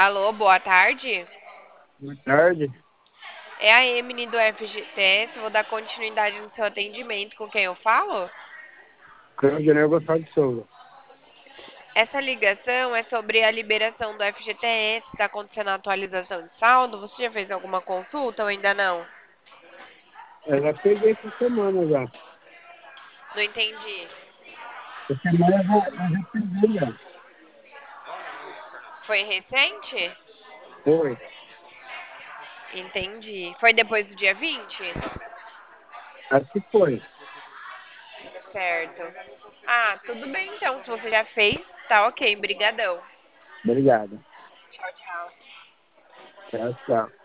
Alô, boa tarde. Boa tarde. É a Emily do FGTS. Vou dar continuidade no seu atendimento. Com quem eu falo? Claudinei Gonçalves de Souza. Essa ligação é sobre a liberação do FGTS. Está acontecendo a atualização de saldo. Você já fez alguma consulta ou ainda não? Eu já peguei essa semana já. Não entendi. Essa semana eu já peguei já. Foi recente? Foi. Entendi. Foi depois do dia 20? Acho que foi. Certo. Ah, tudo bem então. Se você já fez, tá ok. Brigadão. Obrigado. Tchau, tchau. Tchau, tchau.